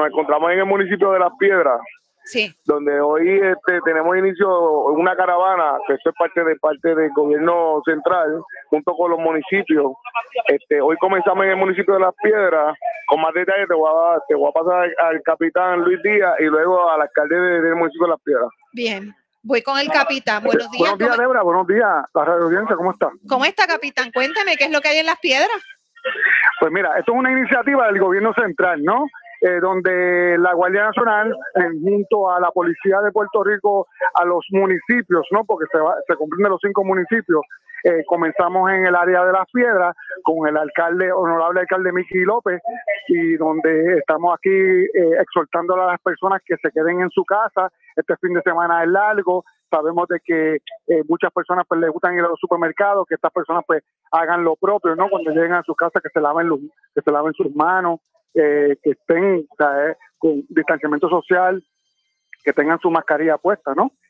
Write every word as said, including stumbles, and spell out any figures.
nos encontramos en el municipio de Las Piedras, sí, donde hoy este, tenemos inicio una caravana, que esto es parte de parte del gobierno central, junto con los municipios. Este, hoy comenzamos en el municipio de Las Piedras. Con más detalles te voy a, te voy a pasar al, al capitán Luis Díaz y luego al alcalde de, del municipio de Las Piedras. bien. Voy con el capitán. Buenos días. Buenos días, Débora. Buenos días, la radio audiencia. ¿Cómo está? ¿Cómo está, capitán? Cuénteme qué es lo que hay en Las Piedras. Pues mira, esto es una iniciativa del gobierno central, ¿no? Eh, donde la Guardia Nacional, eh, junto a la Policía de Puerto Rico, a los municipios, ¿no? Porque se, va, se comprende los cinco municipios. Eh, comenzamos en el área de Las Piedras con el alcalde, honorable alcalde Miki López, y donde estamos aquí eh, exhortando a las personas que se queden en su casa. Este fin de semana es largo. Sabemos de que eh, muchas personas pues les gustan ir a los supermercados, que estas personas pues hagan lo propio, ¿no? Cuando lleguen a su casa, que se laven los, que se laven sus manos, eh, que estén, o sea, eh, con distanciamiento social, que tengan su mascarilla puesta, ¿no?